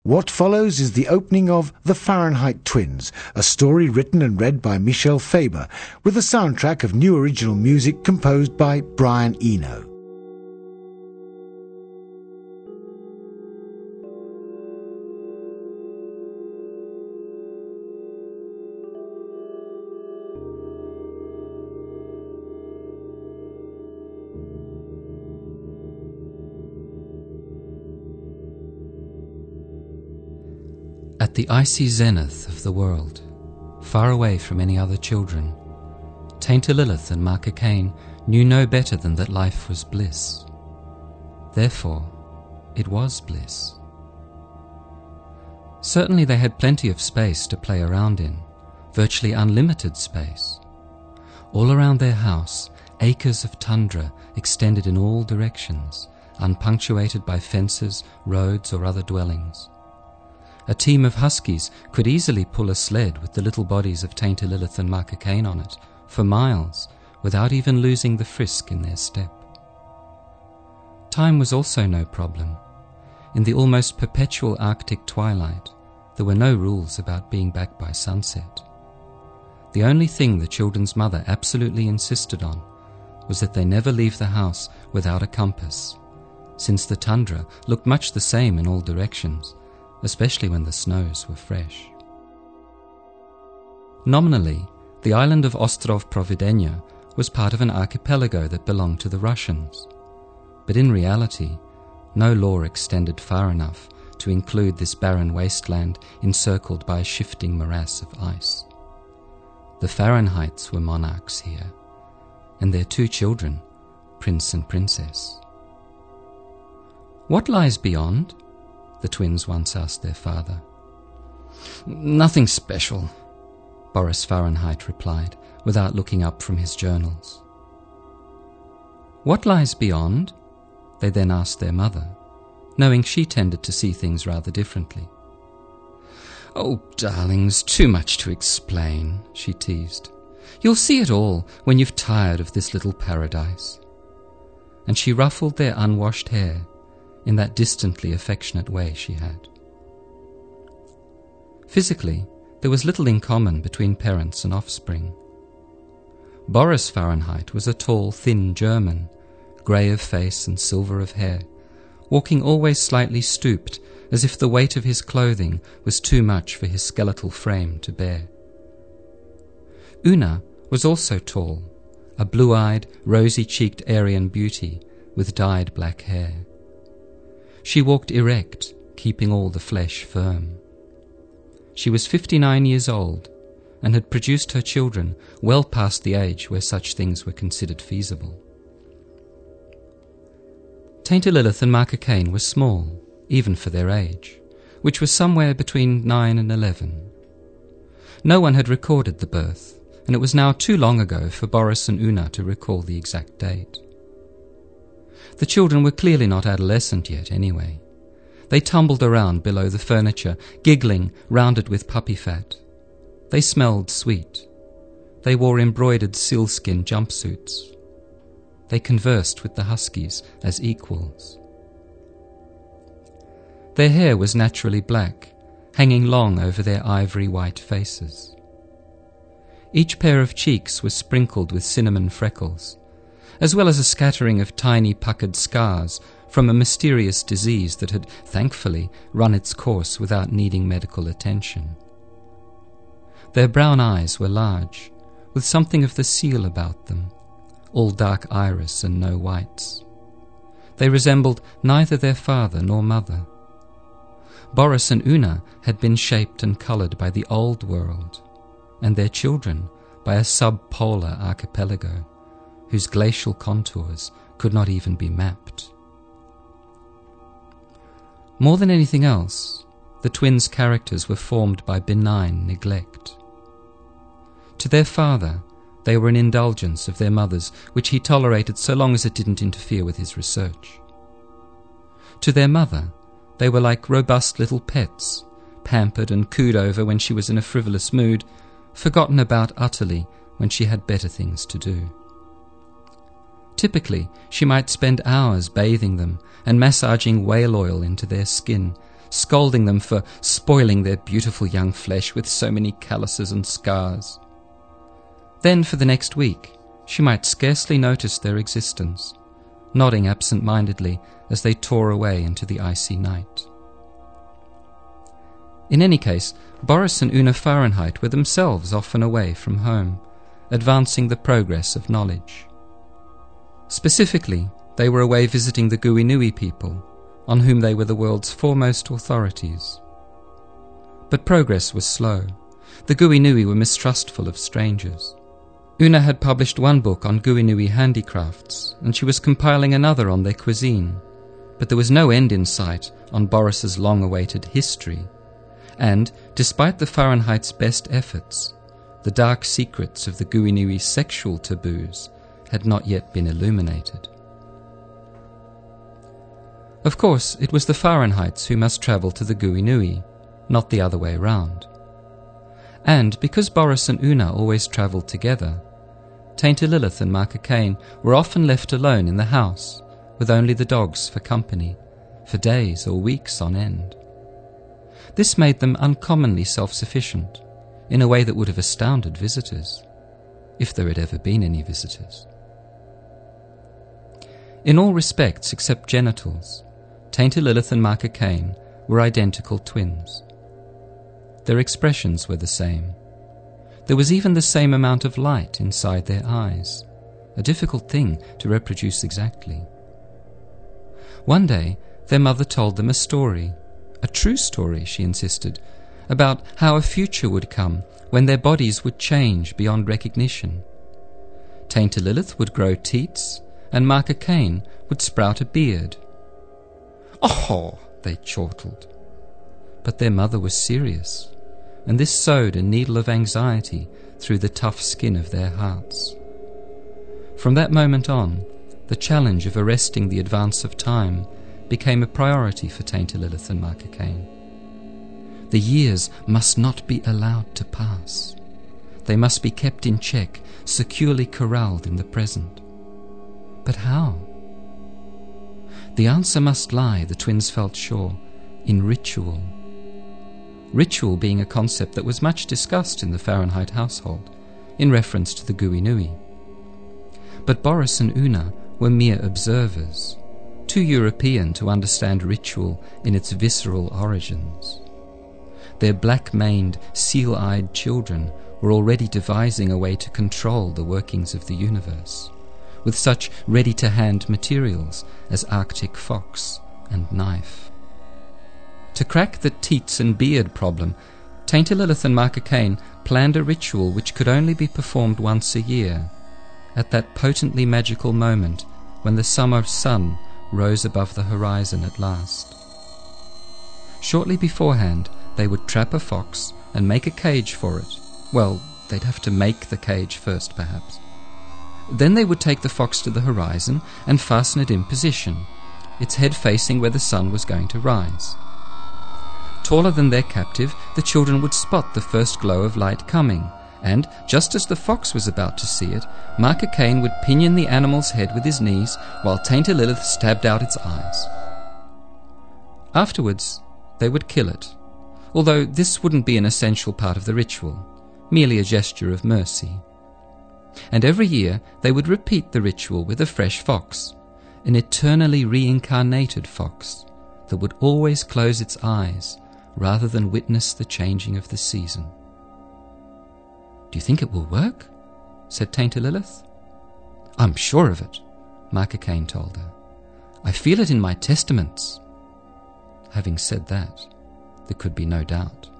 What follows is the opening of The Fahrenheit Twins, a story written and read by Michel Faber, with a soundtrack of new original music composed by Brian Eno. At the icy zenith of the world, far away from any other children, Tainter Lilith and Marker Cain knew no better than that life was bliss. Therefore, it was bliss. Certainly they had plenty of space to play around in, virtually unlimited space. All around their house, acres of tundra extended in all directions, unpunctuated by fences, roads, or other dwellings. A team of huskies could easily pull a sled with the little bodies of Tainter Lilith and Marker Cain on it for miles without even losing the frisk in their step. Time was also no problem. In the almost perpetual Arctic twilight, there were no rules about being back by sunset. The only thing the children's mother absolutely insisted on was that they never leave the house without a compass, since the tundra looked much the same in all directions, especially when the snows were fresh. Nominally, the island of Ostrov Providenia was part of an archipelago that belonged to the Russians, but in reality, no law extended far enough to include this barren wasteland encircled by a shifting morass of ice. The Fahrenheits were monarchs here, and their two children, Prince and Princess. "What lies beyond?" the twins once asked their father. "Nothing special," Boris Fahrenheit replied, without looking up from his journals. "What lies beyond?" they then asked their mother, knowing she tended to see things rather differently. "Oh, darlings, too much to explain," she teased. "You'll see it all when you've tired of this little paradise." And she ruffled their unwashed hair in that distantly affectionate way she had. Physically, there was little in common between parents and offspring. Boris Fahrenheit was a tall, thin German, grey of face and silver of hair, walking always slightly stooped, as if the weight of his clothing was too much for his skeletal frame to bear. Una was also tall, a blue-eyed, rosy-cheeked Aryan beauty with dyed black hair. She walked erect, keeping all the flesh firm. She was 59 years old and had produced her children well past the age where such things were considered feasible. Tainter Lilith and Marker Cain were small, even for their age, which was somewhere between 9 and 11. No one had recorded the birth, and it was now too long ago for Boris and Una to recall the exact date. The children were clearly not adolescent yet anyway. They tumbled around below the furniture, giggling, rounded with puppy fat. They smelled sweet. They wore embroidered sealskin jumpsuits. They conversed with the huskies as equals. Their hair was naturally black, hanging long over their ivory white faces. Each pair of cheeks was sprinkled with cinnamon freckles, as well as a scattering of tiny puckered scars from a mysterious disease that had, thankfully, run its course without needing medical attention. Their brown eyes were large, with something of the seal about them, all dark iris and no whites. They resembled neither their father nor mother. Boris and Una had been shaped and coloured by the old world, and their children by a sub-polar archipelago, whose glacial contours could not even be mapped. More than anything else, the twins' characters were formed by benign neglect. To their father, they were an indulgence of their mother's, which he tolerated so long as it didn't interfere with his research. To their mother, they were like robust little pets, pampered and cooed over when she was in a frivolous mood, forgotten about utterly when she had better things to do. Typically, she might spend hours bathing them and massaging whale oil into their skin, scolding them for spoiling their beautiful young flesh with so many calluses and scars. Then for the next week, she might scarcely notice their existence, nodding absent-mindedly as they tore away into the icy night. In any case, Boris and Una Fahrenheit were themselves often away from home, advancing the progress of knowledge. Specifically, they were away visiting the Guinui people, on whom they were the world's foremost authorities. But progress was slow. The Guinui were mistrustful of strangers. Una had published one book on Guinui handicrafts, and she was compiling another on their cuisine, but there was no end in sight on Boris's long-awaited history, and, despite the Fahrenheit's best efforts, the dark secrets of the Guinui's sexual taboos had not yet been illuminated. Of course, it was the Fahrenheits who must travel to the Guinui, not the other way round. And because Boris and Una always travelled together, Tainter Lilith and Marker Cain were often left alone in the house, with only the dogs for company, for days or weeks on end. This made them uncommonly self-sufficient, in a way that would have astounded visitors, if there had ever been any visitors. In all respects except genitals, Tainter Lilith and Marker Cain were identical twins. Their expressions were the same. There was even the same amount of light inside their eyes, a difficult thing to reproduce exactly. One day, their mother told them a story, a true story, she insisted, about how a future would come when their bodies would change beyond recognition. Tainter Lilith would grow teats, and Marker Cain would sprout a beard. "Oh!" they chortled. But their mother was serious, and this sewed a needle of anxiety through the tough skin of their hearts. From that moment on, the challenge of arresting the advance of time became a priority for Tainter Lilith and Marker Cain. The years must not be allowed to pass. They must be kept in check, securely corralled in the present. But how? The answer must lie, the twins felt sure, in ritual. Ritual being a concept that was much discussed in the Fahrenheit household, in reference to the Guinui. But Boris and Una were mere observers, too European to understand ritual in its visceral origins. Their black-maned, seal-eyed children were already devising a way to control the workings of the universe, with such ready-to-hand materials as Arctic fox and knife. To crack the teats and beard problem, Tainter Lilith and Marker Cain planned a ritual which could only be performed once a year, at that potently magical moment when the summer sun rose above the horizon at last. Shortly beforehand, they would trap a fox and make a cage for it. Well, they'd have to make the cage first, perhaps. Then they would take the fox to the horizon and fasten it in position, its head facing where the sun was going to rise. Taller than their captive, the children would spot the first glow of light coming, and, just as the fox was about to see it, Marker Cain would pinion the animal's head with his knees, while Tainter Lilith stabbed out its eyes. Afterwards, they would kill it, although this wouldn't be an essential part of the ritual, merely a gesture of mercy. And every year they would repeat the ritual with a fresh fox, an eternally reincarnated fox that would always close its eyes rather than witness the changing of the season. "Do you think it will work?" said Tainter Lilith. "I'm sure of it," Marker Cain told her. "I feel it in my testaments." Having said that, there could be no doubt.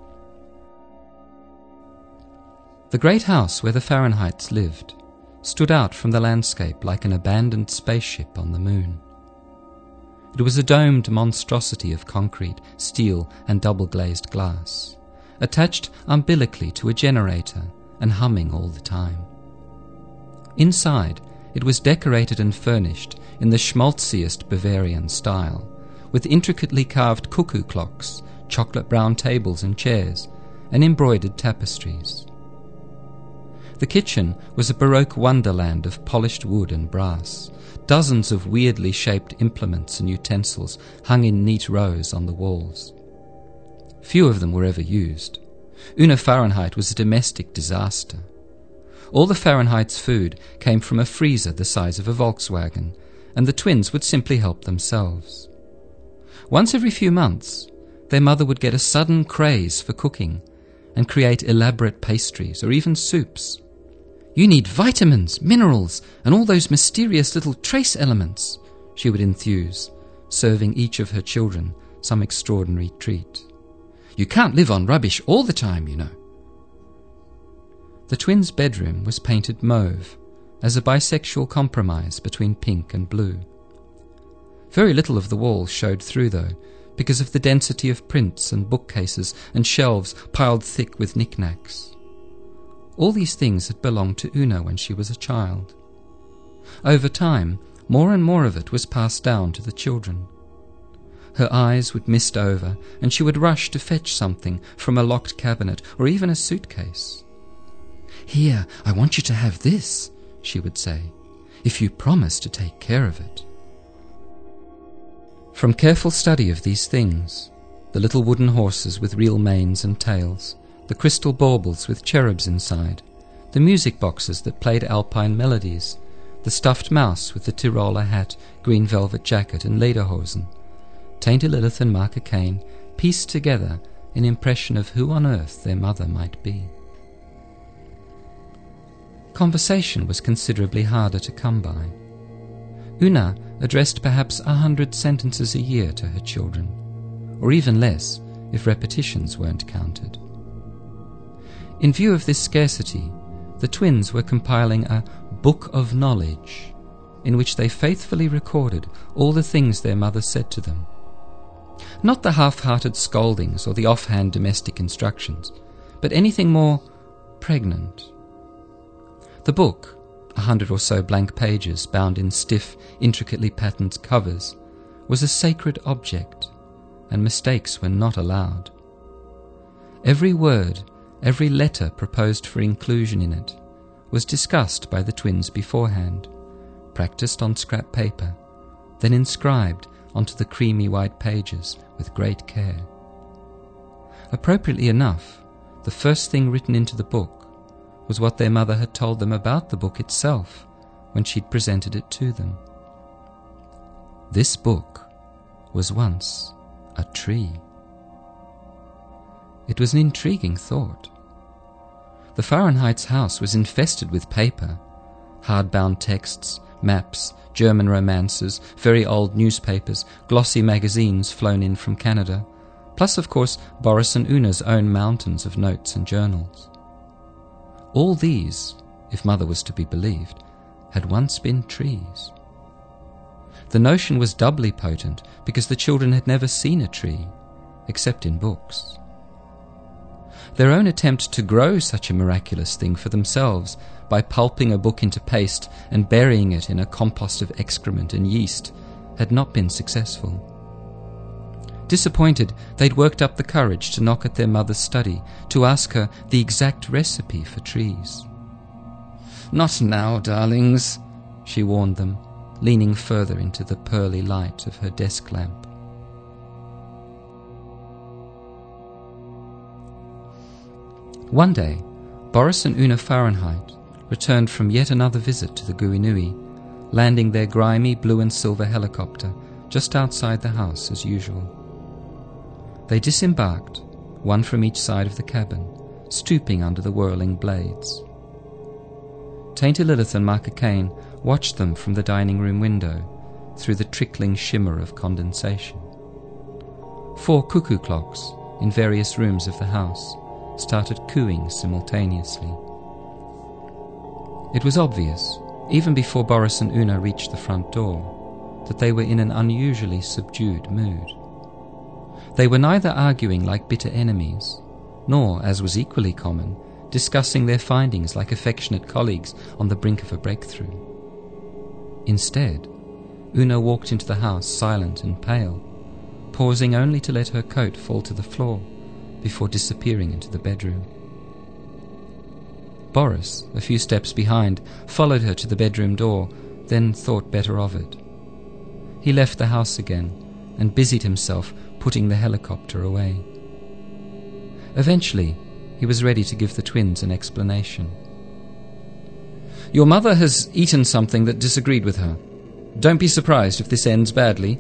The great house where the Fahrenheits lived stood out from the landscape like an abandoned spaceship on the moon. It was a domed monstrosity of concrete, steel, and double-glazed glass, attached umbilically to a generator and humming all the time. Inside, it was decorated and furnished in the schmaltziest Bavarian style, with intricately carved cuckoo clocks, chocolate-brown tables and chairs, and embroidered tapestries. The kitchen was a Baroque wonderland of polished wood and brass. Dozens of weirdly shaped implements and utensils hung in neat rows on the walls. Few of them were ever used. Una Fahrenheit was a domestic disaster. All the Fahrenheit's food came from a freezer the size of a Volkswagen, and the twins would simply help themselves. Once every few months, their mother would get a sudden craze for cooking and create elaborate pastries or even soups. "You need vitamins, minerals, and all those mysterious little trace elements," she would enthuse, serving each of her children some extraordinary treat. "You can't live on rubbish all the time, you know." The twins' bedroom was painted mauve, as a bisexual compromise between pink and blue. Very little of the walls showed through, though, because of the density of prints and bookcases and shelves piled thick with knickknacks. All these things had belonged to Una when she was a child. Over time, more and more of it was passed down to the children. Her eyes would mist over, and she would rush to fetch something from a locked cabinet or even a suitcase. "Here, I want you to have this," she would say, "if you promise to take care of it." From careful study of these things, the little wooden horses with real manes and tails, the crystal baubles with cherubs inside, the music boxes that played alpine melodies, the stuffed mouse with the Tiroler hat, green velvet jacket and lederhosen, Tainted Lilith and Marker Kane pieced together an impression of who on earth their mother might be. Conversation was considerably harder to come by. Una addressed perhaps 100 sentences a year to her children, or even less if repetitions weren't counted. In view of this scarcity, the twins were compiling a book of knowledge in which they faithfully recorded all the things their mother said to them. Not the half-hearted scoldings or the offhand domestic instructions, but anything more pregnant. The book, 100 or so blank pages bound in stiff, intricately patterned covers, was a sacred object, and mistakes were not allowed. Every word, every letter proposed for inclusion in it, was discussed by the twins beforehand, practiced on scrap paper, then inscribed onto the creamy white pages with great care. Appropriately enough, the first thing written into the book was what their mother had told them about the book itself when she'd presented it to them. This book was once a tree. It was an intriguing thought. The Fahrenheit's house was infested with paper, hardbound texts, maps, German romances, very old newspapers, glossy magazines flown in from Canada, plus, of course, Boris and Una's own mountains of notes and journals. All these, if Mother was to be believed, had once been trees. The notion was doubly potent because the children had never seen a tree, except in books. Their own attempt to grow such a miraculous thing for themselves by pulping a book into paste and burying it in a compost of excrement and yeast had not been successful. Disappointed, they'd worked up the courage to knock at their mother's study to ask her the exact recipe for trees. "Not now, darlings," she warned them, leaning further into the pearly light of her desk lamp. One day, Boris and Una Fahrenheit returned from yet another visit to the Guinui, landing their grimy blue and silver helicopter just outside the house as usual. They disembarked, one from each side of the cabin, stooping under the whirling blades. Tainted Lilith and Marker Kane watched them from the dining room window through the trickling shimmer of condensation. 4 cuckoo clocks in various rooms of the house started cooing simultaneously. It was obvious, even before Boris and Una reached the front door, that they were in an unusually subdued mood. They were neither arguing like bitter enemies, nor, as was equally common, discussing their findings like affectionate colleagues on the brink of a breakthrough. Instead, Una walked into the house silent and pale, pausing only to let her coat fall to the floor before disappearing into the bedroom. Boris, a few steps behind, followed her to the bedroom door, then thought better of it. He left the house again and busied himself putting the helicopter away. Eventually, he was ready to give the twins an explanation. "Your mother has eaten something that disagreed with her. Don't be surprised if this ends badly."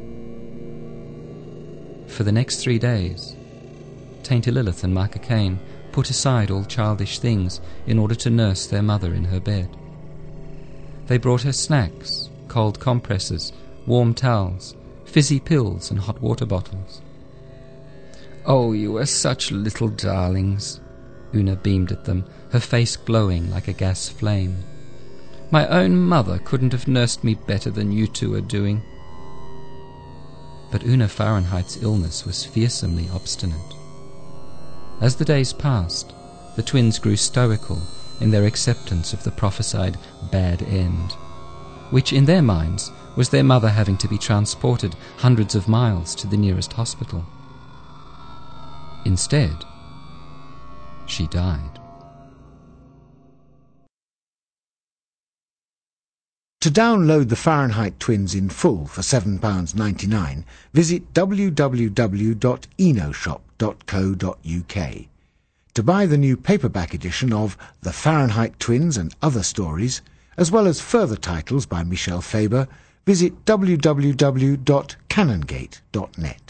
For the next 3 days, Tainter Lilith and Micah Caine put aside all childish things in order to nurse their mother in her bed. They brought her snacks, cold compresses, warm towels, fizzy pills and hot water bottles. "Oh, you are such little darlings," Una beamed at them, her face glowing like a gas flame. "My own mother couldn't have nursed me better than you two are doing." But Una Fahrenheit's illness was fearsomely obstinate. As the days passed, the twins grew stoical in their acceptance of the prophesied bad end, which in their minds was their mother having to be transported hundreds of miles to the nearest hospital. Instead, she died. To download the Fahrenheit Twins in full for £7.99, visit www.enoshop.co.uk. To buy the new paperback edition of The Fahrenheit Twins and Other Stories, as well as further titles by Michel Faber, visit www.canongate.net.